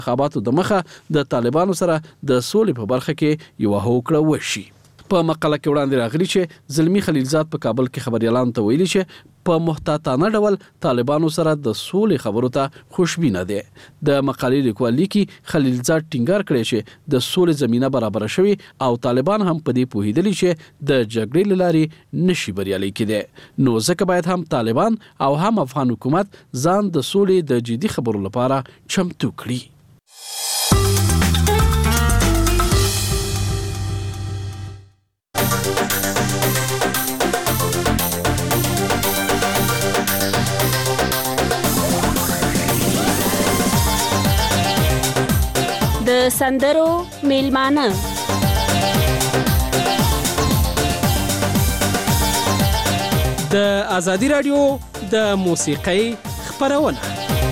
انتخاباتو د مخه د طالبانو سره د سولې په برخه کې یو هوکړه وشي. په مقاله کې وړاندې راغلي چې زلمی خلیلزاد په کابل کې خبريالانو ته ویلي چې په محتاطانه ډول طالبانو سره د سولې خبرو ته خوشبینه دي. د مقالې لیکوال لیکي خلیلزاد ټینګار کړی چې د سولې زمينه برابر شوي او طالبان هم په دې پوهیدلي چې د جګړې لاري نشي بریالي کېدي، نو ځکه باید هم طالبان او هم افغان حکومت ځان د سولې د جدي خبرو لپاره چمتو کړي. د سندرو میلمانه د ازادي رادیو د موسیقۍ خبرونه.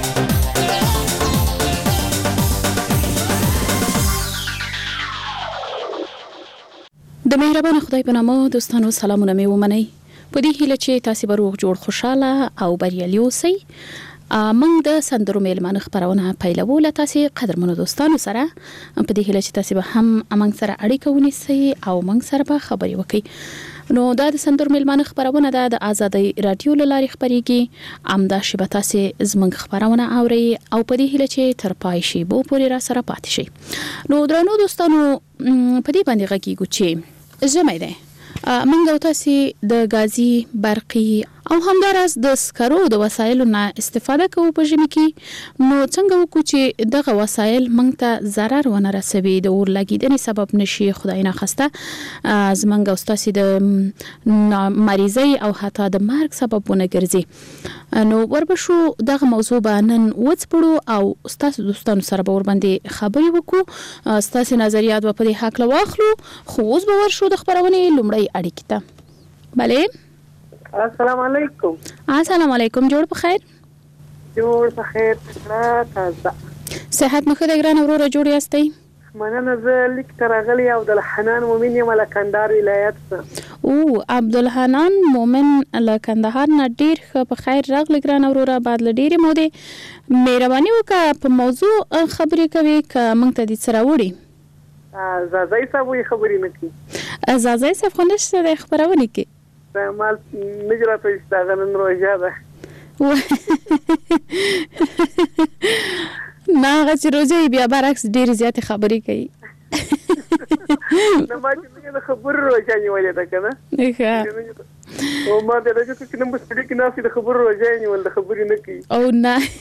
د مهربان خدای په نامه دوستانو سلامونه مې ومنئ. په دې هیله چې تاسو به روغ جوړ خوشاله او بریالي اوسئ. موږ د سندرو میلمانه خبرونه پیلوو له تاسو قدرمنو دوستانو سره، په دې هیله چې تاسو به هم موږ سره اړیکه ونیسئ او موږ سره به خبرې وکړئ. نو دا د سندرو میلمانه خبرونه د ازادي رادیو لاري خبريږي، امدا شی به تاسو زموږ خبرونه اوري او په دې هیله چې تر پای شي بو پورې را سره پاتې شي. نو درنو دوستانو په دې باندې غږیږو چې زموږ ده منګو تاسو د غازی برقي او همدارس د سکرو د وسایلو نه استفاده کوو په ژمي کې، نو څنګه وکړو چې دغه وسایل موږ ته ضرر ونه رسوي، د اور لګیدنې سبب نشي، خدای نه خواسته زمونږ استاسي د مریضي او حتی د مرګ سبب ونه ګرځي. نو وربشو دغه موضوع باندې وڅپړو او استاسو دوستانو سره به ور باندې خبرې وکړو، استاسي نظریات په دې حق لواخلو. خو اوس به ورشو د خبرونې لومړی اړیکې ته. بله السلام علیکم. السلام علیکم. جوړ په خیر. جوړ په خیر. تازه صحت مخه د ګران وروره جوړ یاستئ؟ مننه. زه لیک ترغلی عبدالحنان مومن یم له کندهار ولایت څخه. او عبدالحنان مومن له کندهار نه ډیر ښه په خیر راغلی ګران وروره. بعد له ډیرې مودې مهرباني وکړه په موضوع خبرې کوي که موږ ته دې سره وړي. زازای صاحب یې خبرې نه کوي. زازای صاحب خو نشته د خبرونه کې مال نجرا په استاغنن روزه ده نه هغه چې روزه بیا برعکس ډیر زیات خبرې کوي. نه ما چې د خبر روزه نیولې ده کنه ښه او ما د راځي چې نن مستری کې ناسي د خبر روزه نیول د خبرې نه کوي. او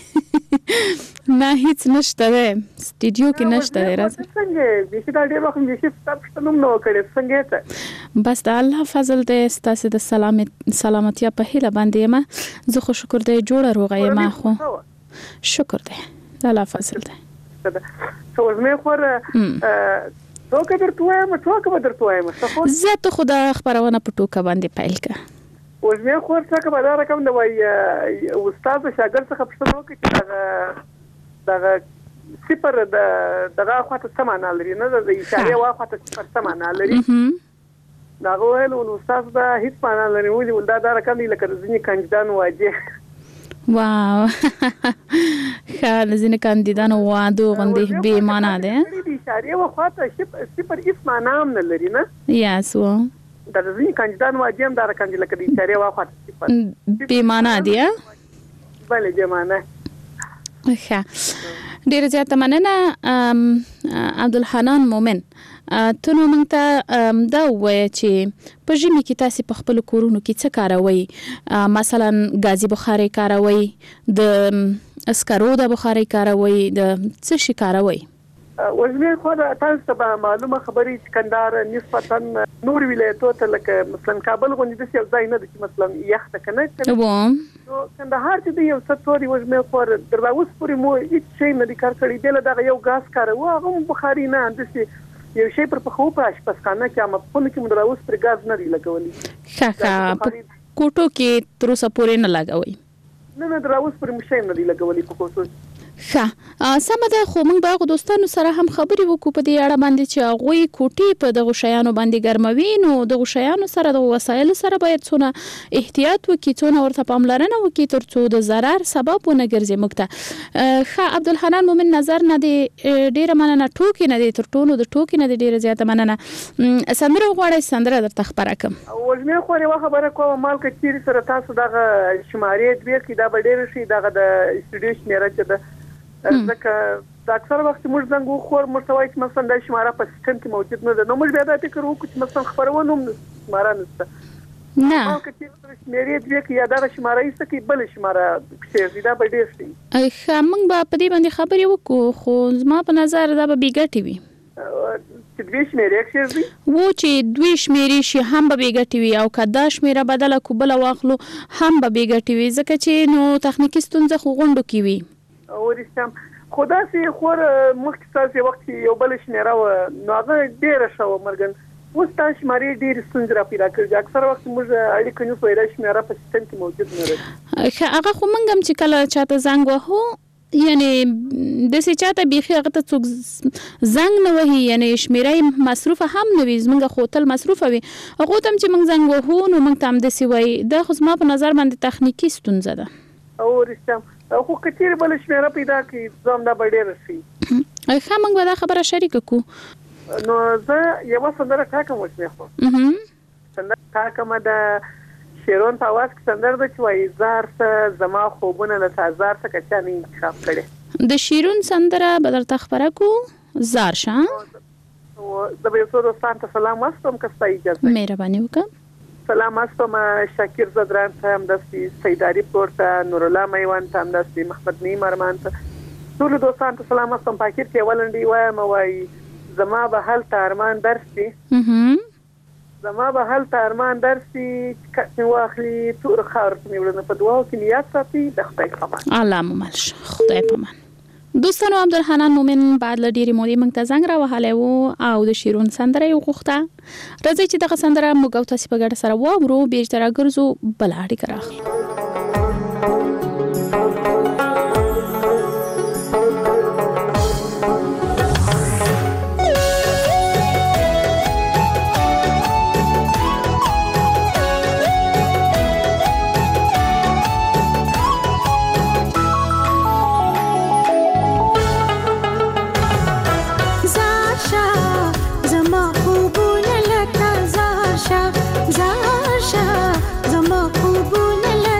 نه هیڅ نشته ده سټډیو کې نشته ده. راځه څنګه به دا ډیر وخت به چې تاسو نوم نو کړی څنګه ته بس د الله فضل دې ستاسو د سلامتی په هیله باندې ما زه خو شکر دې جوړه روغه یم. خو شکر دې د الله فضل دې څو زمې خور څوک درته وایم زه ته خدا خبرونه په ټوکه باندې پیل کړه. اوس مې خور څه به دا رقم د وای استاد شاګرد څخه پوښتنه وکړي چې دغه صفر دغه خواته څه معنا لري، نه د اشاره واخواته صفر څه معنا لري. دا ویل نو استاد دا هیڅ معنا لري ولې دا رقم لکه ځینې کاندیدان واجه. واو خال ځینې کاندیدان وادو غندې به معنا ده. د اشاره واخواته صفر هیڅ معنا هم نه لري نه. یاس و دا ځینې کاندیدان واجه هم دا رقم لکه د اشاره واخواته صفر به معنا دی. بله به معنا. ښه ډیر زیات مننه عبدالحنان مومن. ته نو موږ ته دا وایي چې په ژمي کې تاسو په خپل کورونو کې څه کاروئ؟ مثلا غازی بخاري کاروئ، د اسکرو د بخاري کاروئ، د څه شي کاروئ؟ وزمیر خو دا تاسو ته معلومه خبرې چې کندهار نسبتا نور ولایتونو ته لکه مثلا کابل غونډې د یو ځای نه د مثلا یخ ته کنه نو کندهار چې د یو څه توري وزمیر خو دروا اوس پورې مو هیڅ شي نه کار کړی دی. دغه یو غاز کاروه هغه بخاري نه اندسي یو شی پر په خو په اشپزخانه کې ما په کې مدرا اوس پر غاز نه دی لګولي. ښه کوټو کې تر اوسه پورې نه لګوي. نه درا اوس پر مشه نه دی لګولي په کوټو. سمه ده خو موږ به دوستانو سره هم خبرې وکړو په دې اړه باندې چې هغوی کوټې په دغه شیانو باندې ګرموي نو دغه شیانو سره د وسایلو سره باید څونه احتیاط وکړي څونه ورته پاملرنه وکړي ترڅو د ضرر سبب ونه ګرځي موږ ته. عبدالحنان مومن نظر نه دی ډیره مننه ټوکې نه دی تر ټولو د ټوکې نه دی ډیره زیاته مننه. سندره غواړئ سندره درته خبره کړم وژنې خو یوه خبره کوم مال که چیرې سره تاسو دغه شمارې دوی کې دا به ډېره شي دغه د استودیو شمېره چې ده ځکه د اکثر وخت موږ زنګ وخور موږ ته وایي چې مثلا دا شماره په سیسټم کې موجود نه ده نو موږ بیا دا فکر وکړو چې مثلا خپرونه هم شماره نشته نه مال که چیرې شمېرې دوی کې یا دغه شماره ایسته کې بله شماره کښېږدي دا به ډېر شي. موږ به په دې باندې خبرې وکړو خو زما په نظر دا به بې ګټې وي چې دوی شمېرې کښېږدي و چې دوی شمېرې شي هم به بې ګټې وي او که دا شمېره بدله کو بله واخلو هم به بې ګټې وي ځکه چې نو تخنیکي ستونزه خو غونډو کې وي. ورستم خو داسې خور مخکې ستاسې وخت چې یو بله شمېره وه نو هغه ډېره ښه وه مرګن اوس دا شمارې ډېرې ستونزې را پیدا کړي اکثر وخت موږ اړیکه نیسو دا شمېره په سیسټم کې موجود نه ده. هغه خو موږ هم چې کله چاته زنګ وهو یعنې داسې چاته بیخي هغه ته څوک زنګ نه وهي یعنې شمېره یې مصروفه هم نه وي زموږ خو تل مصروفه وي هغو ته هم چې موږ زنګ وهو نو موږ ته همداسې وایي دا خو زما په نظر باندې تخنیکي ستونزه ده. ورستم خو که چیرې بله شمېره پیدا کړي زه هم دا به ډېره شي. موږ به دا خبره شریکه کړو. نو زه یوه سندره ټاکم وشمې خو سندره ټاکمه د شیرون په اواز کې سندره ده چې وایي زار څه زما خوبونه له تا زار څه که چا نه انتخاب کړی د شیرون سندره به درته خبره کړو زار شه زه به یو څو دوستانو ته سلام واستوم که ستا اجازه مهرباني وکړه. سلام واستوم شاکر زدران ته همداسې سیداري پور ته نورالله میوان ته همداسې محمد نعیم ارمان ته ټولو دوستانو ته سلام واستوم په اخر کې یوه لنډۍ وایم وایي زما به هلته ارمان درسي زما به هلته ارمان درسي کټ مې واخلي تور خاور ته مې وړنه په دعاو کې نیت ساتي د خدای په امان. الله مو مل شه خدای په امان. دوستانو عبدالحنان مومن بعد له ډېرې مودې موږ ته زنګ راوهلی و او د شیرون سندره یې وغوښته. راځئ چې دغه سندره موږ او تاسې په ګډه سره واورو بېرته راګرځو بله اړیکه راخلو. زما خوبونه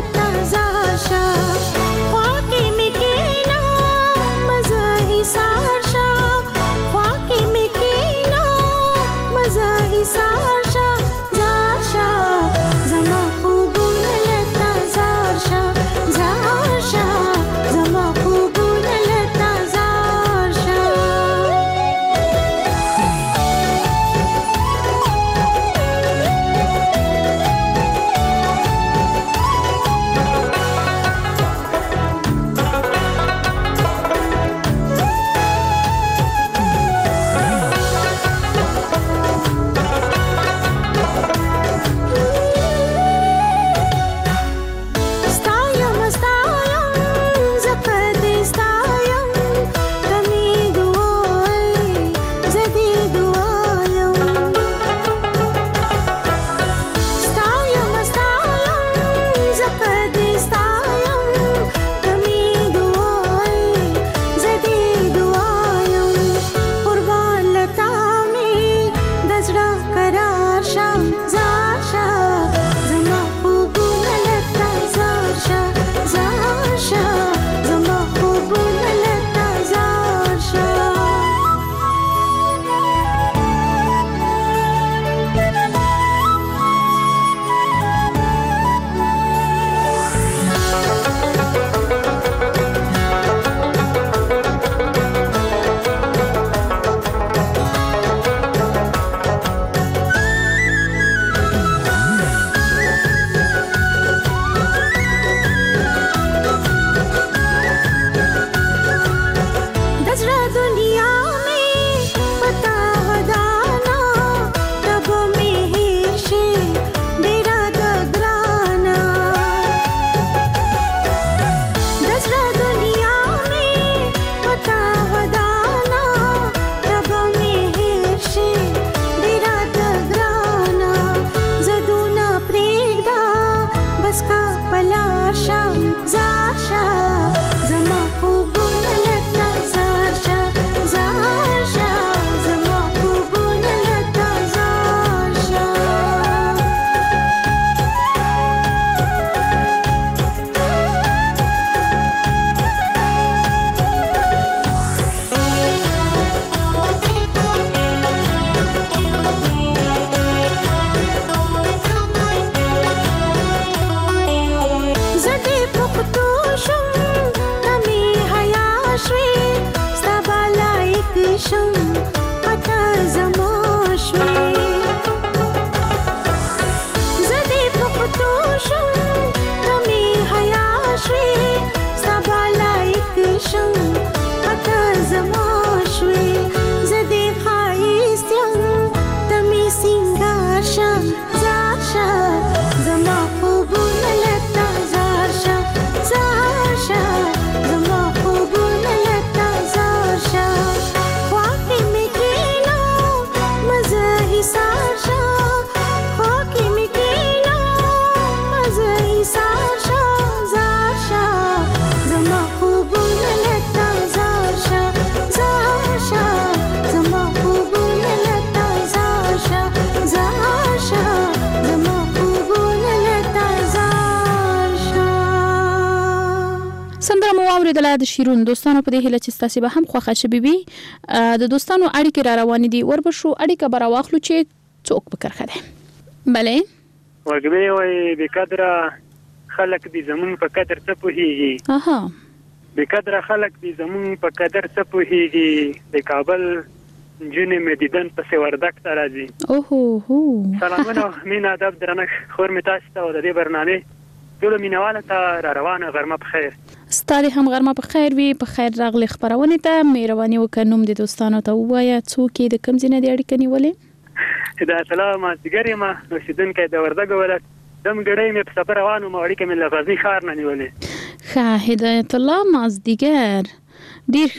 د شیرون دوستانو په دې هیله چې تاسو به هم خوښه شي بي د دوستانو اړیکې را روان دي وربشو اړیکه برا واخلو چې څوک به کرخه ده بله وګبي وي بقدر خلق دي زمون په قدر څه پوهیږي اها بقدر خلق دي زمون په قدر څه پوهیږي د کابل جنې مدیدن په وردک ته راځي اوه هو سلامونه مين ادب درنه خور می تاسو ته د دې برنامه ټول مینواله ته را روانه غرمه په خیر ستاره هم غرمه په خیر وي په خیر راغلی خبرونه ته مهرباني وکړم د دوستانو ته وایا څوک د کم ځینې د اړیکې نیولې دا سلام مازیګر ما نو شیدن کې د وردګ ولایت دم ګړې مې په سفر روانو مو اړیکې مې لغزنی ښار نه نیولې ښه هدایت الله مازیګر ډیر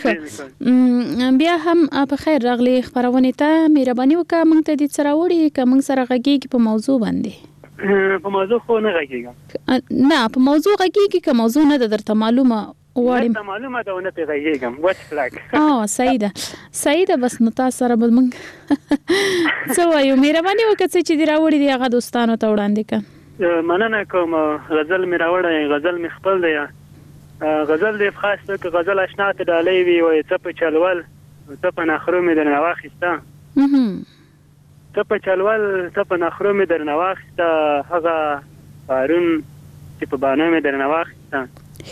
ښه بیا هم په خیر راغلی خبرونه ته مهرباني وکړه مونږ ته د څراوړي که مونږ سره غږیږي په موضوع باندې په موضوع خو نه غږیږم نه په موضوع غږیږي که موضوع نه درته معلومه وړم معلومه ده نه غږیږم وټ فلاګ سعیده بس نو تاسو سره به مونږ څه وایو مهرباني وکړه چې دی راوړي دی هغه دوستانو ته وړاندې کړه مننه کوم غزل مې راوړی غزل مې خپل دی غزل دې خاص ته غزل آشنا ته ډالۍ وي وای څه په چلول څه په نخرو مې درنه واخیسته ته په چلول ته په نخرو مې درنه واخیسته هغه پارون چې په بانو مې درنه واخیسته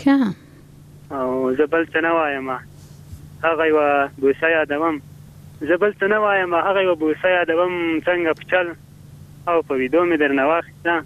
ښه او زه بل څه نه وایم هغه یوه بوسه یادوم زه بل څه نه وایم هغه یوه بوسه یادوم څنګه په چل او په ویدو مې درنه واخیسته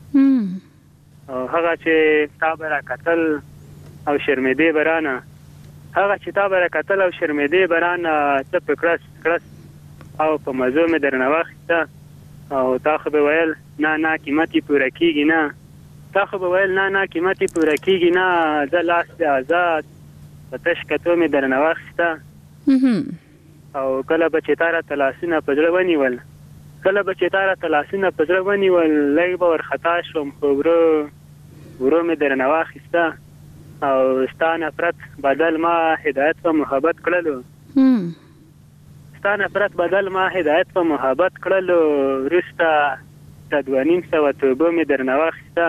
او هغه چې تا به راکتل او شرمېدې برانه هغه چې تا به راکتل او شرمېدې برانه ته په کړس او په مزو مې درنه واخیسته او تا خو به ویل نه قیمت یې پوره کېږي نه تا خو به ویل نه قیمت یې پوره کېږي نه زه لاس دې آزاد په تش کتو مې درنه واخیسته او کله به چې تا راته لاسونه په زړه ونیول لږ به ورخطا شوم خو ورو مې درنه واخیسته او ستا نفرت بدل ما هدایت په محبت کړلو وروسته د 2,500 توبو مې درنه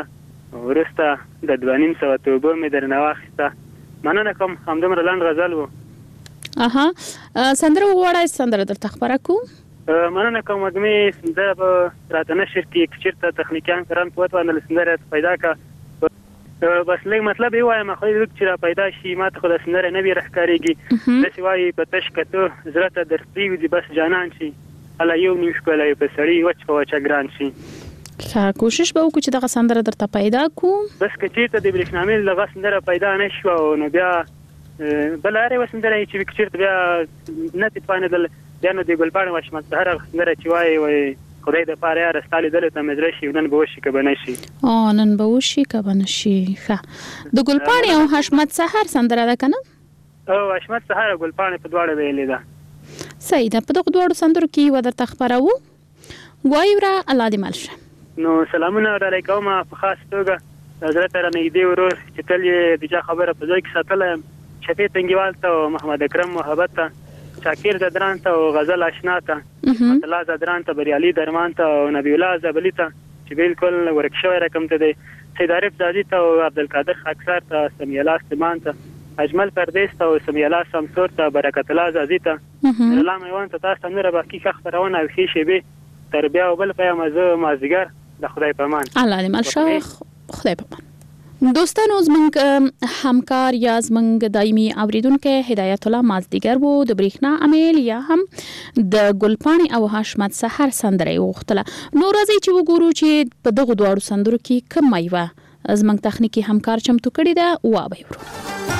واخیسته مننه کوم همدومره لنډ غزل و سندره وغواړئ سندره درته خپره کو مننه کوم وږمې سندره به راته نشر کې که چېرته تخنیکیان کران په وتوانله سندره پیدا کړه بس لږ مطلب یې وایم خو چې را پیدا شي ما ته خو د سندره نه وي راښکارېږي داسې وایي په تش کتو زړه ته در پرېږدي بس جانان شي هله یو نیم ښکلی په سړي وچ په وچه ګران شي کوشش به وکړو چې دغه سندره درته پیدا کو بس که چېرته د برېښنامېل دغه سندره پیدا نه شوه نو بیا بله هر یوه سندره چې که چېرته بیا نه تپانېدل بیا نو د ګلپاڼې وشمت سهر هغه سندره چې وایي خدای د پاره یاره ستا لیدلو ته مې زړه شي نن به وشي که به نه شي نن به وشي که به نه شي ښه د ګلپاڼې او حشمت سهر سندره ده که نه او حشمت سهر او ګلپاڼې په دواړه ویلې ده صحیح ده په دغو دواړو سندرو کې یوه درته خپروو وایي وره الله دې مل شه نو سلامونه ډالۍ کوم په خاص توګه د زړه ته رانږدې ورور چې تل یې د چا خبره په ځای کې ساتلی یم شفیع تنګیوال ته او محمد اکرم محبت ته شاکر زدران ته او غزل آشنا ته الله زدران ته بریالي درمان ته او نبی الله زبلی ته چې بالکل ورک شوی رقم ته دی سید عارف زادي ته او عبدالقادر خاکسار ته سمیع الله سلیمان ته اجمل پردیس ته او سمیع الله شمسور ته برکت الله زادي ته الله میوان ته تاسو نور باقي ښه خبرونه او ښې شیبې تر بیا او بل پیام زه مازدیګر د خدای په امان الله دې مل شه خدای په امان دوستانو زمونږ همکار یا زمونږ دایمي اوریدونکو هدایت الله مازدیګر وو د بریښنا امیل یا هم د ګلپاڼې او حشمت سحر سندره وغوښتله. نو راځي چې وګورو چې په دغه دواړو سندرو کې کوم مایوه زمونږ تخنیکی همکار چمتو کړی ده و به ورو.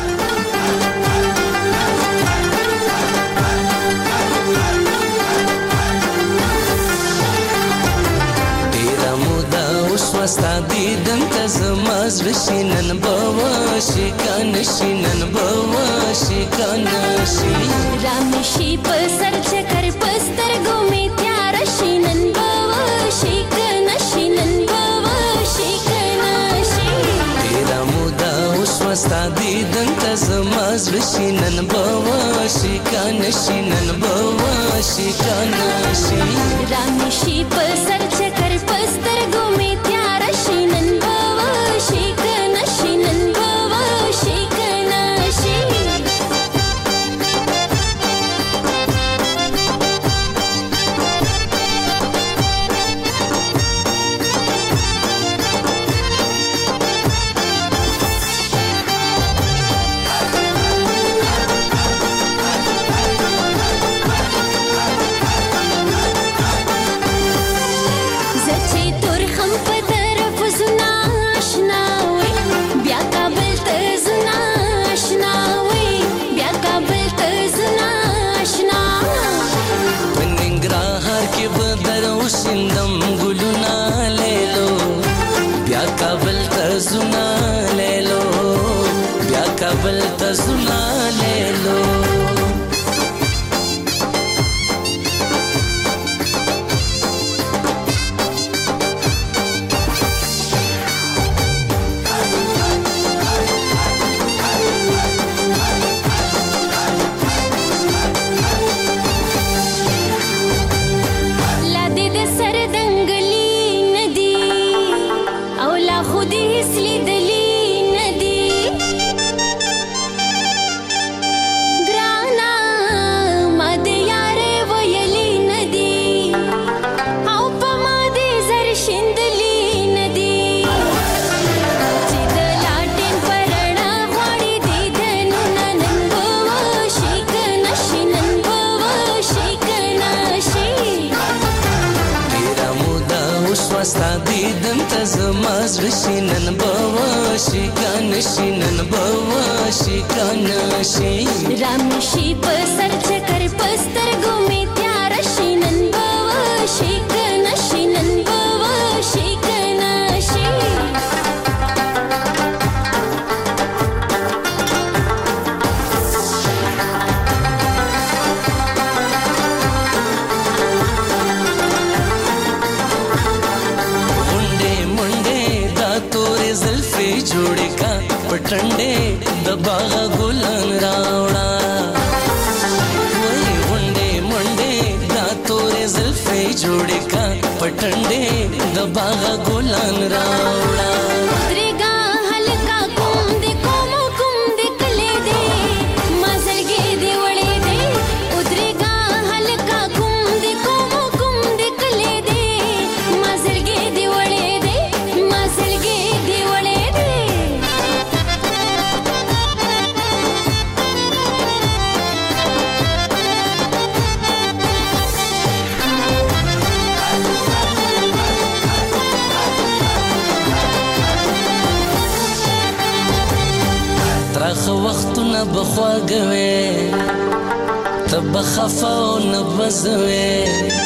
وستا دیدن ته زما زړه شي نن به وشي کنه شي نن به وشي کنه شي رام شي په سر چکر پسترګو می تیار شي نن به وشي کنه شي نن به وشي کنه شي تیرا مودا اوس وستا دیدن ته زما زړه شي نن به وشي کنه شي نن به وشي کنه شي رام شي په سر چکر پسترګو می کابل ته زنا لیلو شینن بوا شکان شینن بوا شکان شی رام شي په سر چکر پسترګو می تیار شینن بوا شکان شینن بوا شکان شي जोड़े का पटंडे दबागा गुलान रावड़ा वही मुंडे मुंडे दातोरे ज़ुल्फ़े जोड़े का पटंडे दबागा गुलान रावड़ा उतरेगा हल्का कुम दे कले दे मज़लगे दे वड़े दे उतरेगा हल्का कुम दे कले दे मज़लगे दे वड़े दे मज़लगे दे वड़े وختونه بخواګوي تب خفاو نبزوي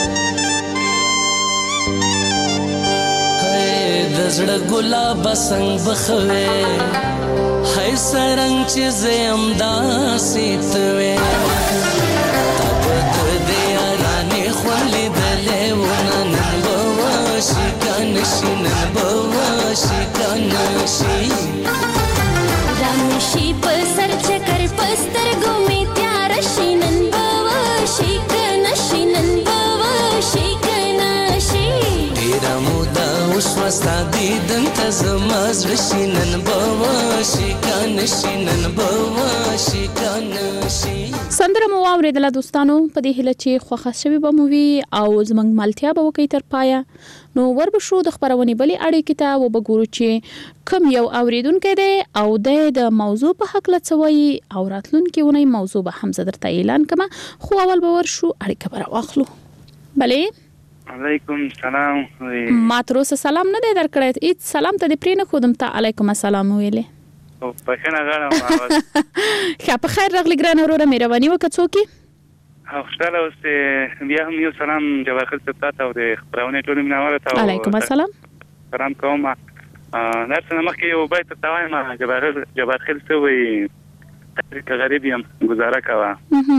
هي دزړه ګلاب څنګه بخوي هي سرنګ چې زم داسې توي تب دې یارانه خولې دلې ونن بواشي کان شینن بواشي کان شي رام شي په سر چکر پسترګو می تیار شینن بوا شکن شینن بوا شکن شي تیرا مودا اوس ستا دیدن ته زما زړه شي نن به واشي کنه شي نن به واشي کنه شي. سندره مو واورېدله دوستانو، په دې هیله چې خوښه شوې به مو وي او زموږ ملتیا به وکړئ تر پایه. نو وربشو د خپرونې بلې اړیکې ته وبګورو چې کوم یو اوریدونکی دی او د موضوع په هکله څه وایي او راتلونکې اونۍ موضوع به هم زه درته اعلان کړم، خو اول به ورشو اړیکه به راواخلو. بلې علیکم سلام. ما تر اوسه سلام نه دی درکړی، هیڅ سلام ته دې پرې نه ښودم، ته علیکم السلام ویلې. بخښنه غواړم. ښه په خیر راغلی ګرانه وروره، مهرباني وکړه څوک یې؟ خوشاله اوسې. بیا هم یو سلام جواهر صاحب ته او د خپرونې ټولو مینوالو ته. علیکم السلام. سلام کوم. درس نه مخکې یو بیت ته وایم، جواهر صاحب وایي که غریب یم ګزاره کوه،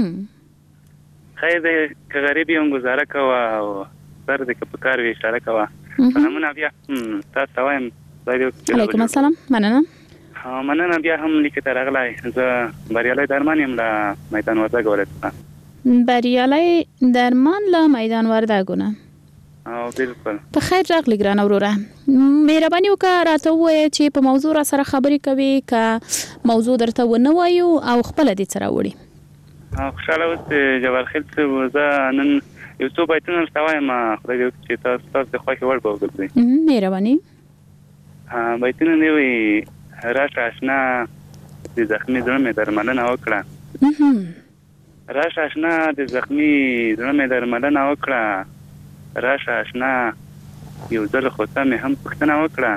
خیر دی که غریب یم ګزاره کوه او سر دې که په کار وي اشاره کوه. سلامونه بیا تاسو ته وایم. علیکم السلام. مننه بیا هم لیکې ته راغلی. زه بریالی درمان یم له میدان وردګ ولایت. بریالی درمان له میدان وردګ نه. او بالکل په خیر راغلی ګرانه وروره، مهرباني وکړه راته ووایه چې په موضوع را سره خبرې کوي که موضوع درته ونه وایو او خپله دې څه راوړي. خوشحاله اوسې جوهر خیل صاحب. زه نن یو څو بیتونه درته وایم، خدای دې وکړي چې تاسو د خوښې وړ به وګرځئ. مهرباني. بیتونه دې وایي راشه اشنا د زخمي زړه مې درملنه وکړه، راشه اشنا د زخمي زړه مې درملنه وکړه، راشه اشنا یو ځل خو ته مې هم پوښتنه وکړه.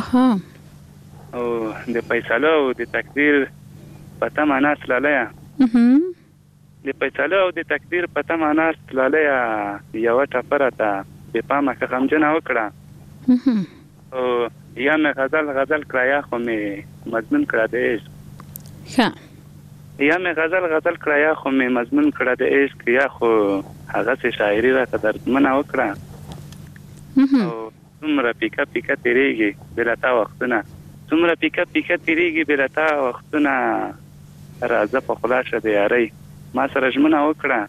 او د فیصلو او د تقدیر په تمه ناست لالیه، د فیصلو او د تقدیر په تمه ناست لالیه، یوه ټپه راته بې پامه که غمجنه وکړه. او یا مې غزل کړه یا خو مې مضمون کړه د عشق، یا مې غزل کړه یا خو مې مضمون کړه د عشق، یا خو هغسې شاعري راته دردمنه وکړه. او څومره پیکه پیکه تېرېږي بېله تا وختونه، څومره پیکه پیکه تېرېږي بېله تا وختونه، راځه په خلا شه د یارۍ ما سره ژمنه وکړه.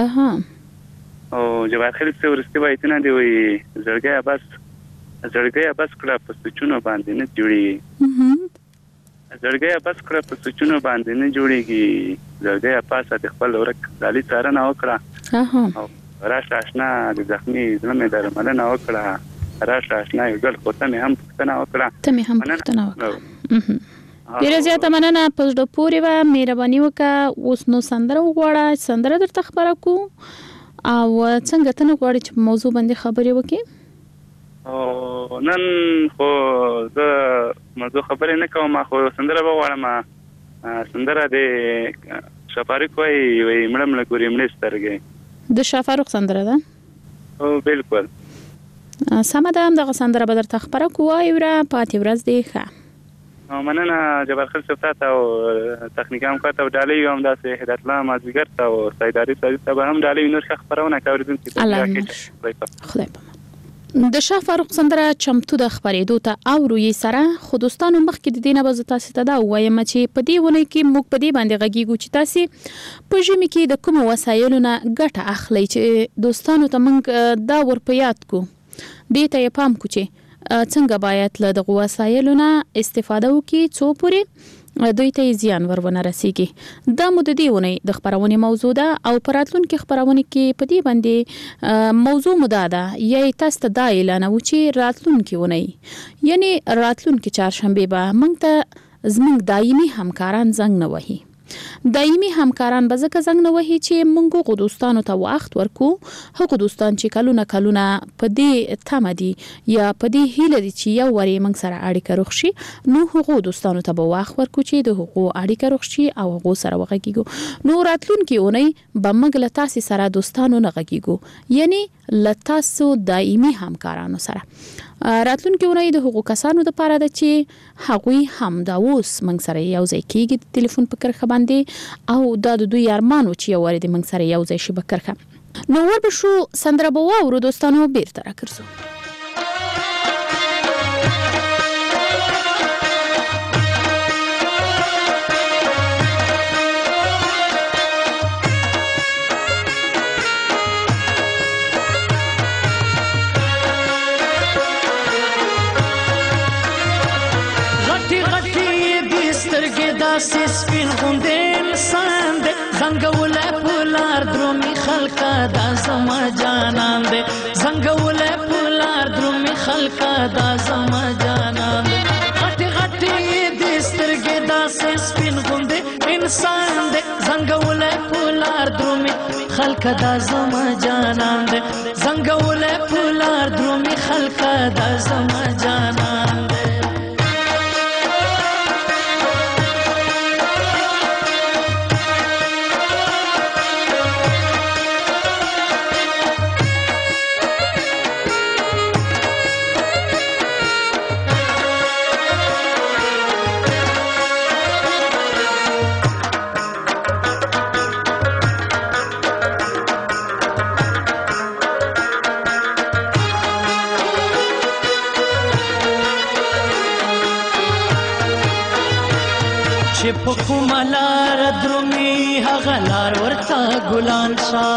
او جواهر خیل صاحب وروستي بیتونه دې وایي زړګیه بس کړه په سوچونو باندې نه جوړېږي، زړګیه بس کړه په سوچونو باندې نه جوړېږي، زړګیه پاسه د خپل ورک ځالي څارنه وکړه. او راشه اشنا د زخمي زړه مې درملنه وکړه، راشه اشنا یو ځل خو ته مې هم پوښتنه وکړه. ډېره زیاته مننه، په زړه پورې وه، مهرباني وکړه. اوس نو سندره وغواړه، سندره درته خپره کړو. او څنګه ته نه غواړې چې په موضوع باندې خبرې وکړې؟ نن خو زه موضوع خبرې نه کوم، خو سندره به غواړم. سندره د شفاروق وایي مړه مړه ګوري مړې سترګې. د شفاروق سندره ده؟ او بالکل سمه ده، همدغه سندره به درته خپره کړو. وایوره پاتې ورځ دې ښه. مننه جبار خیل صاحب ته او تخنیکي همکار ته ډالۍ وي، همداسې هدایت الله مازدیګر ته او سیداري صاحب ته به هم ډالۍ وي. نور ښه خپرونه کوي اورېدونکي ته. خدای په د شفاروق سندره چمتو د خپرېدو ته اورو یې سره. خو دوستانو مخکې د دې نه به زه تاسې ته دا ووایم چې په دې اونۍ کې موږ په دې باندې غږیږو چې تاسې په ژمي کې د کومو وسایلو نه ګټه اخلئ، چې دوستانو ته موږ دا ور په یاد کو، دې ته یې پام کو چې څنګه باید له دغو وسایلو نه استفاده وکړي څو پورې دوی ته زیان ورونه رسیږي. دا مو د دې ونې د خبرونې موضوع ده او په راتلونکي خبرونه کې په دې باندې موضوع مو ده یا تاسو ته دا اعلان و چې راتلونکي ونې یعنی راتلونکي چهارشنبه به موږ ته زموږ دایمي همکاران زنګ نه وهي. دایمي همکاران به ځکه زنګ نه وهي چې موږ غو دوستانو ته وخت ورکو. هغه دوستان چې کلونه په دې تمه دي یا په دې هیله دي چې یو وری موږ سره اړیکه روغ شي، نو هغه دوستانو ته به وخت ورکو چې د هغو اړیکه روغ شي او هغه سره وغږیږو. نو راتلونکي اونۍ به موږ له تاسو سره دوستانو نه غږیږو، یعنی له تاسو دایمي همکارانو سره. راتلونکي اونۍ د هغو کسانو لپاره ده چې هغوی هم دا اوس موږ سره یو ځای کېږي د ټلیفون په کرښه باندې، او دا د دوی ارمان و چې یو وری د موږ سره یو ځای شي په کرښه. نو وربشو سندره به واورو دوستانو، بیرته راګرځو. داسې سپین غوندې انسان دی زنګولی په لار درومي خلکه دا زما جانان دی زنګولی په لار درومي خلکه دا زما جانان دی غټې غټې دې سترګې داسې سپین غوندې انسان دی زنګولی په لار درومي خلکه دا زما جانان دی زنګولی په لار درومي خلکه دا زما جانان دی چې په کومه لار درومي هغه لار ورته ګلان شه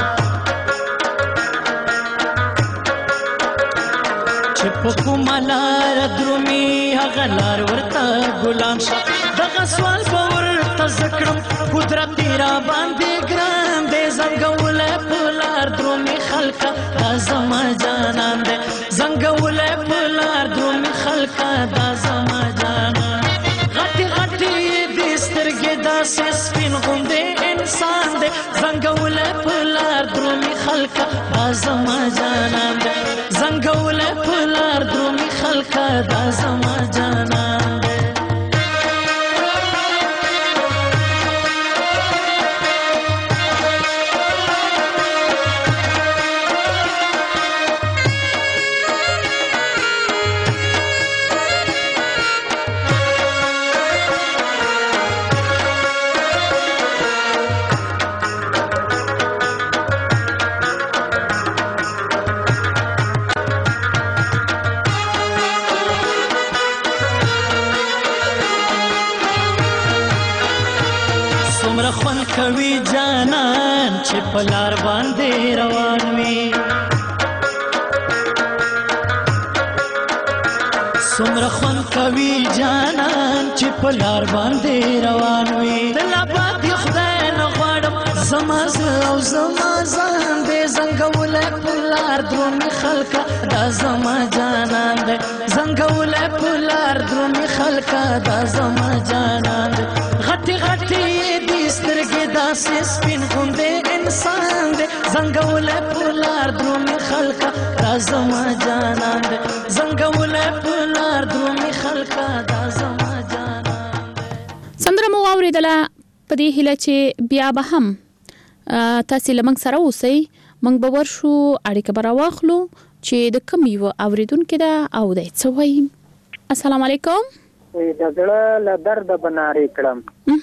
چې په کومه لار درومي هغه لار ورته ګلان شه دغه سوال به ورته زه کړم قدرت دې را باندې ګران دی زنګولی په لار درومي خلکه دا زما جانان دی زنګولی په لار درومي خلکه دا زما جانان غټې غټې سترګې داسې سپین غوندې انسان دی زنګولی په لار درومي خلکه دا زما جانان دی زنګولی په لار درومي خلکه دا زما جانان دی کوي جانان چې په لار باندې روان وي څومره خوند کوي جانان چې په لار باندې روان وي د لا پاتې خدای نه غواړم زما زړه او زما ځان دی زنګولی په لار درومي خلکه دا زما جانان دی زنګولی په لار درومي خلکه دا زما جانان دی غټې غټې دې سترګې داسې سپین غوندې انسان دی زنګولی په لار درومي خلکه دا زما جانان دی زنګولی په لار درومي خلکه دا زما جانان دی. سندره مو واورېدله په دې هیله چې بیا به هم تاسې له موږ سره اوسئ موږ به ورشو اړیکه به راواخلو چې د کوم یوه اورېدونکې ده او دی څه وایي. السلام علیکم. د زړه له درده به نارې کړم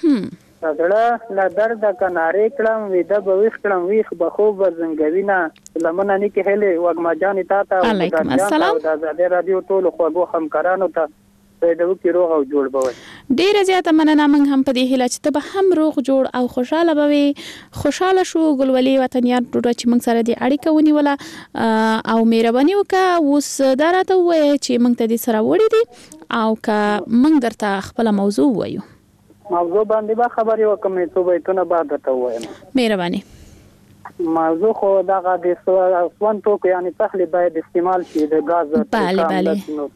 د زړه له درده که نارې کړم ویده به ویښ کړم ویښ به خوب به زنګوینه لمنه نیکې هیلې وږمه جانې تا ته علیکم السلام د ازادۍ راډیو ټولو خوږو همکارانو ته پیداوکي روغ او جوړ به وي. ډیره زیاته مننه. موږ هم په دې هیله چې ته به هم روغ جوړ او خوشاله به وي. خوشاله شو ګلولي وطنیان ډوډه چې موږ سره دې اړیکه ونیوله او مهرباني وکړه اوس دا راته ووایه چې موږ ته دې سره وړي دي او که موږ درته خپله موضوع ووایو. موضوع باندې به خبرې وکړم څو بیتونه به درته ووایم. مهرباني. موضوع خو دغه د سون توکو یعنی پخلی باید استعمال شي د غاز بله بله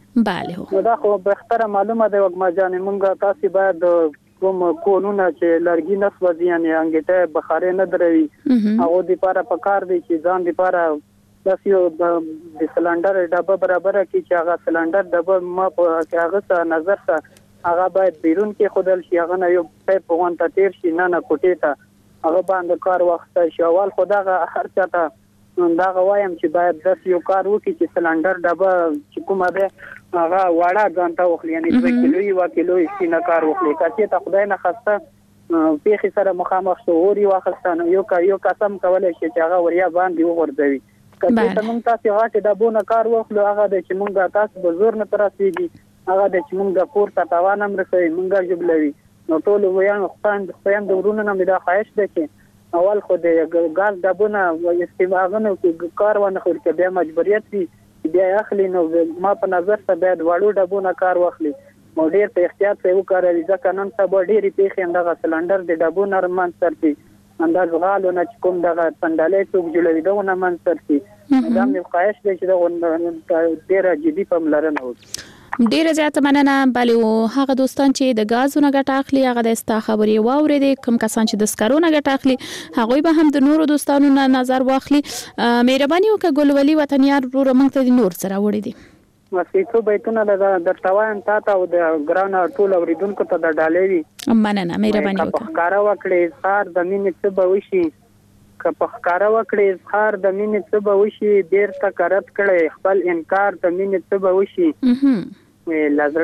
نو دا خو بهتره معلومه ده وګما جانې مونږ تاسو باید کوم کونونه چې لرګي نه سوځي یعنی انګټه بخارې نه دروي هغه د لپاره پکار دی چې ځان د لپاره تاسو د سلندر ډبه برابر کی چې هغه سلندر ډبه ما په هغه څه نظر څه هغه باید بیرون کې خودل شي هغه نه یو په وانت تیر شي نه کوټې ته هغه باندې کار وخت شي اول خدای هر چاته دا غوایم چې باید داس یو کار وکړي چې سلندر ډبه چې کومه ده هغه واړه غانټه وخلی یعنی 2 کیلو یا کیلو سینه کار وکړي چې ته خدای نه خسته پیخي سره مخامخ شو اوري واخستانه یو قسم کولای شي چې هغه وریا باندې وغورځوي کله چې موږ تاسو غاټه ډبونه کار وکړو هغه د چې موږ تاسو به زور نه ترسيږي هغه د چې موږ پورته تاوان هم رسوي موږ جوړلوي نو ټول ویان خپل د ورونو نه مدا خواهش ده چې اول خو د غاز ډبونه استعمالونه کار ونه خور کې بیا مجبوریت وي بیا اخلي نو ما په نظر ته باید وړو ډبونه کار واخلي مو ډیر په احتیاط سره وکړئ ځکه نن سبا ډېری پیښې دغه سلندر د ډبو نرمان سرتي انداز غالونه چې کوم دغه صندلې څوک جوړوي دغه نه منځ سرتي دا مې خواهش دی چې دغه ډېره جدي پاملرنه وکړي. ډیره زیاته مننه. بلې هغه دوستان چې د غازونو ګټه اخلي هغه د استا خبري واوري کوم کسان چې د سکرونو ګټه اخلي هغه به هم د نورو دوستانو نه نظر واخلي. مهرباني وکړه ګلولي وطنیار ورو موږ ته د نور سره وړي دي مسیتو بیتونه د تواین تا او د ګران ټول اوریدونکو ته د ډالېوي مننه. مهرباني وکړه. ښکارا وکړي خار د مینې څه به وشي که په ښکارا وکړي خار د مینې څه به وشي بیرته کرت کړي خپل انکار د مینې څه به وشي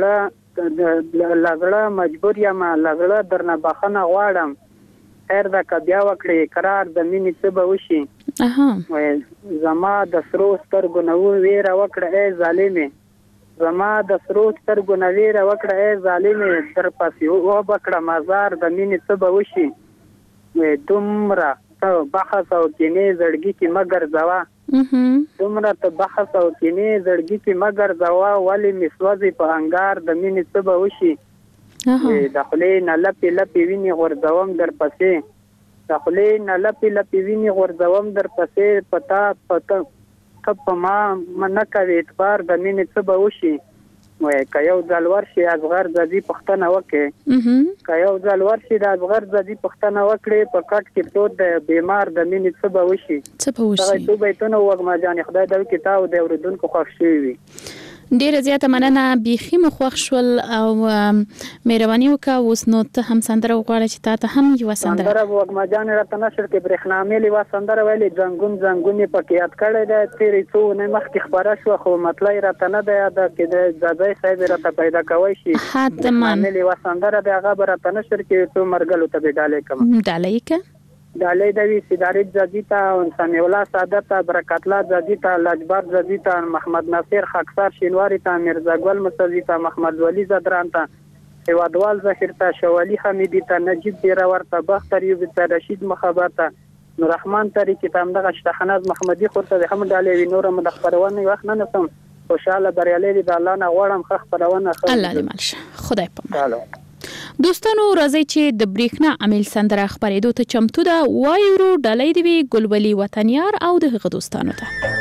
لزړه مجبور یم لزړه درنه بخنه غواړم خیر د کبیا وکړي قرار د مینې څه به وشي زما د سرو سترګو نه ویره وکړه ای ظالمې زما د سرو سترګو نه ویره وکړه ای ظالمې در پسې وبکړه مزار د مینې څه به وشي دومره ته بحث او کینې زړګي کې مگر ځوا دومره ته بحث او کینې زړګي کې مگر ځوا ولې مسوځي په انګار د مینې څه به وشي د خلې نه لپې لپې ویني غورځوم در پسې د خلې نه لپې لپې ویني غورځوم در پسې پتا په ما نه کوي اعتبار د مینې څه به وشي که یو ځل ورشي اصغر زدي پښتنه وکړي که یو ځل ورشي د اصغر زدي پښتنه وکړي په کټ کې پروت د بیمار د مینې څه به وشي هغه څو بیتونه وګما جان خدای د کتاب د اوریدونکو خوښ شي وي. ډیره زیاته مننه. بيخي مخوښ شول او مهرباني وکړه اوس نو ته هم سندره وغواړه چې تا ته هم یو سندره وګما جان راته نشر کې برېښنامې لوا سندره ویلې زنګون په کې یاد کړی دا تیرې څو نه مخکې خبره شو خو مطلب راته نه دی یاد کې د ځای صاحب راته پیدا کوي شي حتمان لوا سندره د هغه راته نشر کې څو مرګلو ته بداله کوم دالای ک دالای دوی سیدارت زدیتا انسان الله سعادت برکت الله زدیتا لجبار زدیتا محمد ناصر خاکسار شینواری تا مرزا ګل مسزیتا محمد ولی زدران تا هوادوال ظاهر تا شوالی حمیدی تا نجیب دیراور تا بختر یوب تا رشید مخابات نور رحمان طریق تا دغه شتخناز محمدی خورته هم دالای نور مدخبرونه وخت نه نسم خوشاله بریالي دی الله نه غوړم خخ پرونه الله دې مالشه خدای پاک. دوستانو راځي چې د بریښنا عامل سندره خبرېدو ته چمتو ده وایو ډالۍ دی ګلولي وطنیار او د هغه دوستانو ته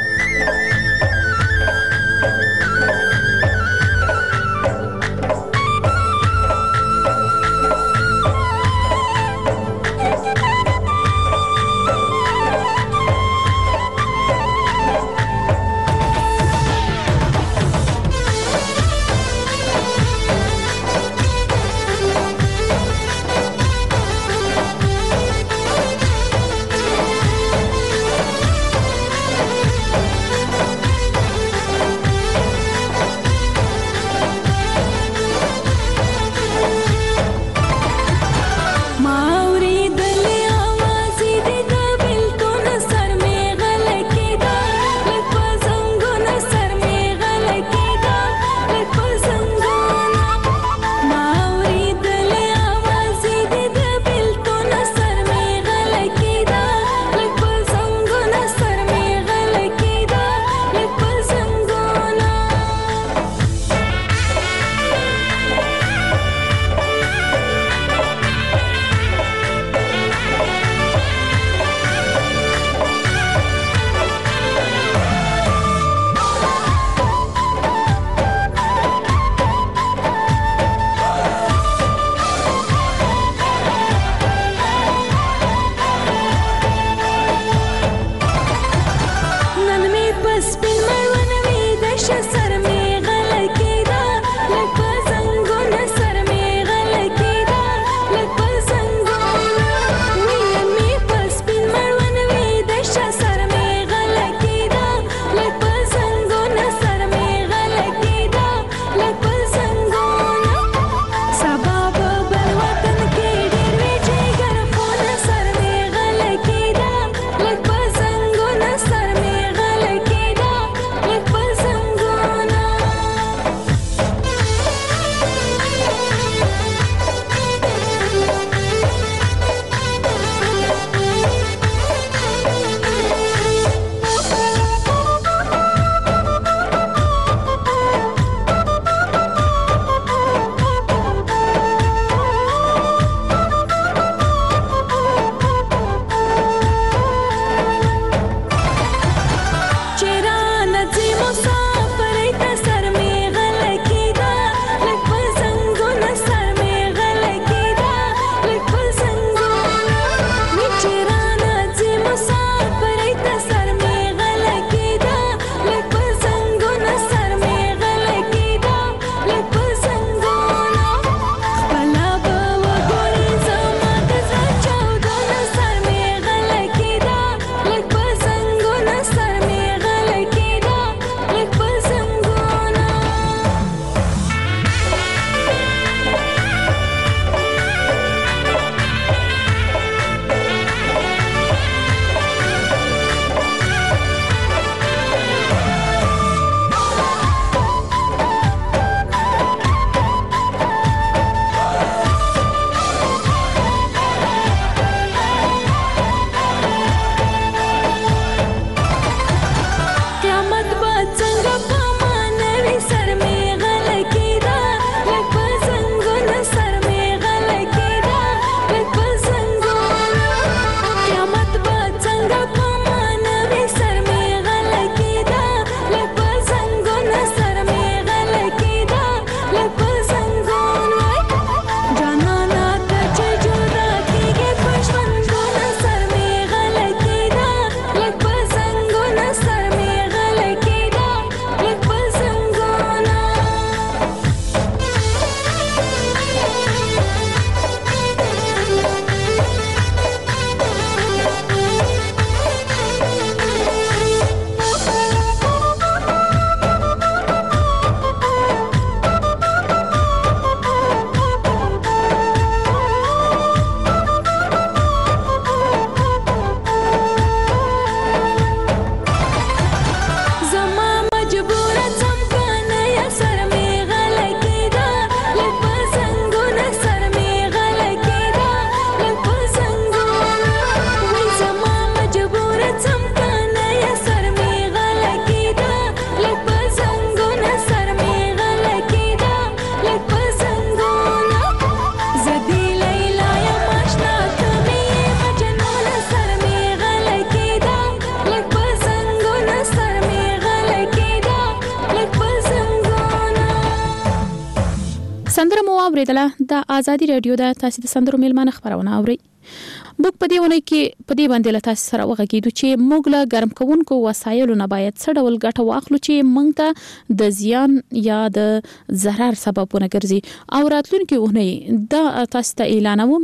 اوریدله د آزادي رادیو د تاسو د سندرو میلمانه خبرونه اوري. موږ په دې ونه کې په دې باندې له تاسو سره وغږیدو چې موږ له ګرم کوونکو وسایلو نه باید څه ډول ګټه واخلو چې موږ ته د زیان یا د ضرر سببونه ګرځي او راتلونکي ونه دا تاسو ته اعلانوم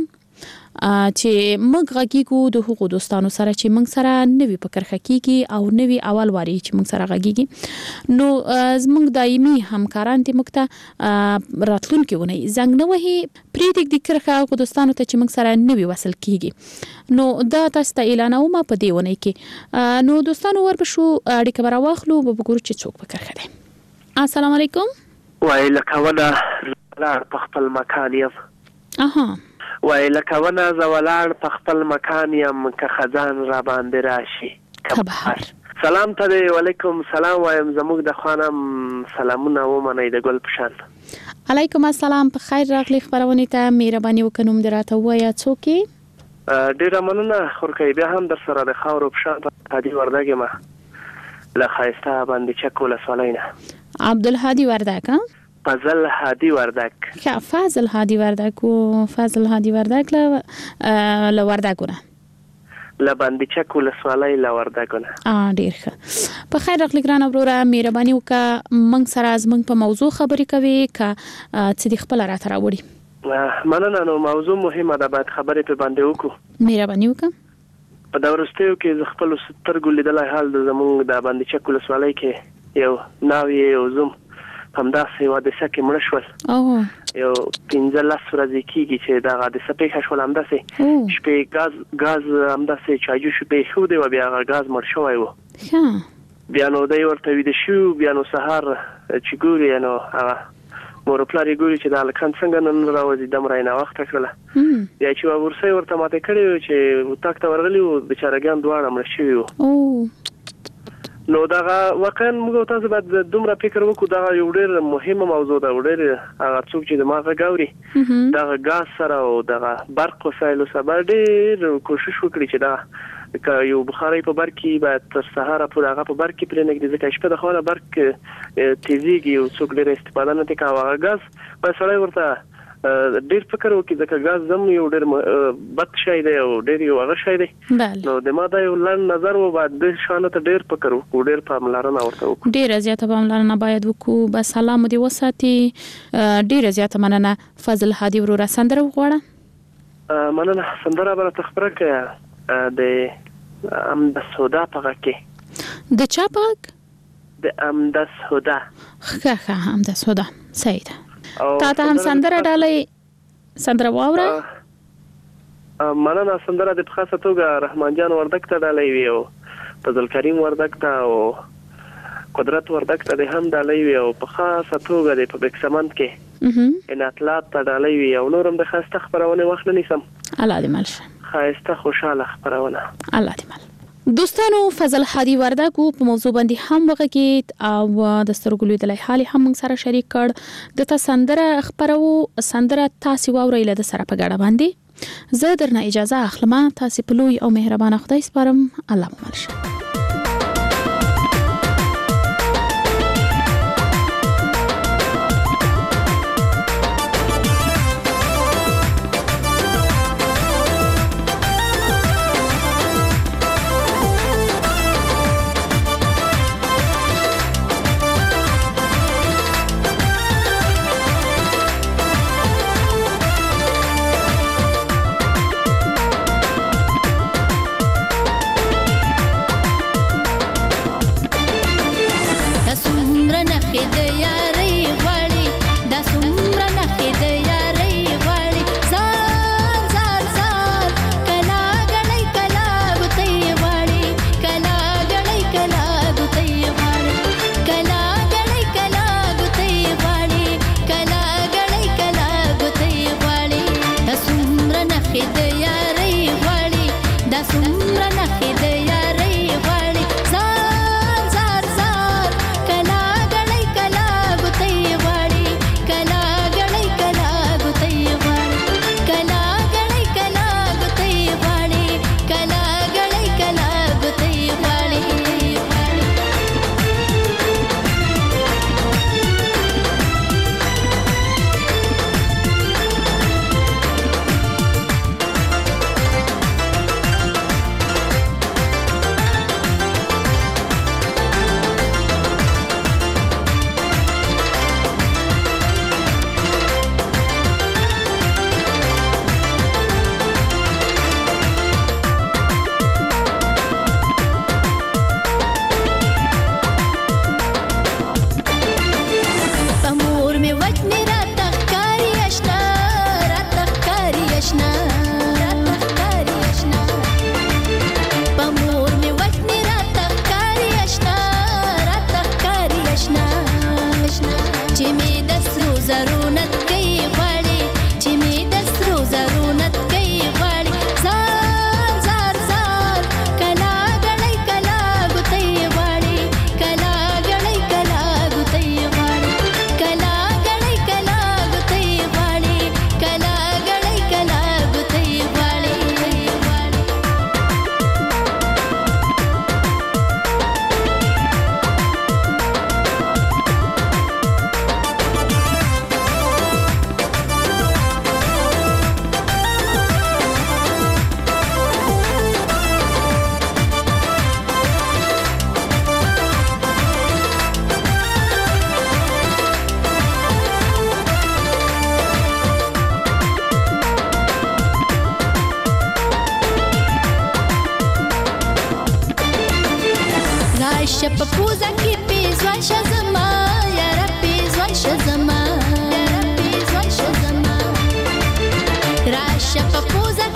چې موږ غږیږو د حقوقو دوستانو سره چې موږ سره نوې فکر حقيقي او نوې اول واري چې موږ سره غږیږي نو زموږ دایمي همکاران دي موږ ته راتلونکي ونه زنګ نه وهي پریټیک د حقوقو دوستانو ته چې موږ سره نوې وصل کیږي نو دا تاسو ته اعلانوم په دې ونه کې نو دوستانو وربشو اړیکه برا واخلو به وګورو چې څوک فکر کړي. السلام علیکم. وای لکونه لار په خپل مکان یم. اها وای لکونه زولار په خپل مکان یم که خزان را باندې راشي. خبر سلام ته وعلیکم سلام وایم زموږ د خوانم سلامونه ومنئ د ګل پشان. علیکم السلام په خیر راغلی خبرونه ته مهرباني وکړم دراته وایا څوک ډیره مننه خورکې بیا هم در سره د خاورو پشان په هادي وردګ ما له خایسته باندې چکول سوالینه عبدالهادي وردګ فضل هادي وردګ فاضل هادي وردګ او فاضل هادي وردګ له وردګونه له باندې چکول سوالای له وردګونه ډیر ښه په خیر راغلی ګران وروره مهرباني وکړه موږ سره از موږ په موضوع خبرې کوي ک څه د خپل راته راوړي. مننه نو موضوع مهمه ده باید خبرې په باندې وکړو. مهرباني وکړه. په دا ورستیو کې ز خپل سترګو لیدلای حال د زمونږ د باندې چکول سوالای کې یو ناوی یو زوم همداسې واده سکه مړ شول یو 15 ورځې کېږي چې دا حادثه پیښه شول همداسې شپې غاز همداسې چاجو شپې شو دی بیا غاز مړ شوی و بیا نو دی ورته ویده شو بیا نو سهار چې ګوري نو مور پلار یې ګوري چې دا لکان څنګه نن راوځي دم راینه وخت کړله بیا چې ورسې ورته ماته کړی چې وتاک ته ورغلی و بیچارهګان دواړه مړ شوي وو نو دا واقعا موږ تاسو باید دومره فکر وکړو دا یو ډېر مهمه موضوع ده ډېر هغه څوک چې د ماغه ګوري دا غاز سره او دا برق وسایل سره ډېر کوشش وکړي چې دا یو بخاري په برق کې باید تر سهار پورې هغه په برق کې پرې نګدي ځکه شپه د خوانه برق تیزیږي او څوک ډېر استفاده نه کوي هغه غاز په سړی ورته ډیر فکر وکړي ځکه غاز زم یو ډیر بد شي دی او ډیر یو هغه شي دی نو د ما دا یو لړ نظر و بعد د شانه ته ډیر فکر وکړو ډیر پاملرنه ورته وکړو ډیر زیاته پاملرنه باید وکړو بس سلام دې وساتي ډیر زیاته مننه فضل هادي ورو را سندره وغواړه مننه سندره به تخبره کې د امد سودا پغه کې د چا پغ د امد سودا ښه امد سودا سید تا ته هم سندره ډالۍ سندره واوره مننه سندره د خاصه توګه رحمان جان وردګ ته ډالۍ وی او فضل کریم وردګ ته او قدرت وردګ ته هم ډالۍ وی او په خاصه توګه د پبلک سمند کې ان اطلاعات ته ډالۍ وی او نورم د خاصه خبرونه وخت نه نیسم الله دې ملشه خاصه خوشاله خبرونه الله دې مل دوستانو فضل هادي وردګ په موضوع باندې هم وغږید او د سترګو لیدلای حالي هم سره شریک کړ د سندره خبرو سندره تاسو واورئ له سره په غاړه باندې زه درنه اجازه اخلم تاسو په لوی او مهربانه خدای سپارم الله مو مرشه راشه په پوزه کې پیزوان شه زما یاره پیزوان شه زما یاره پیزوان شه زما راشه په پوزه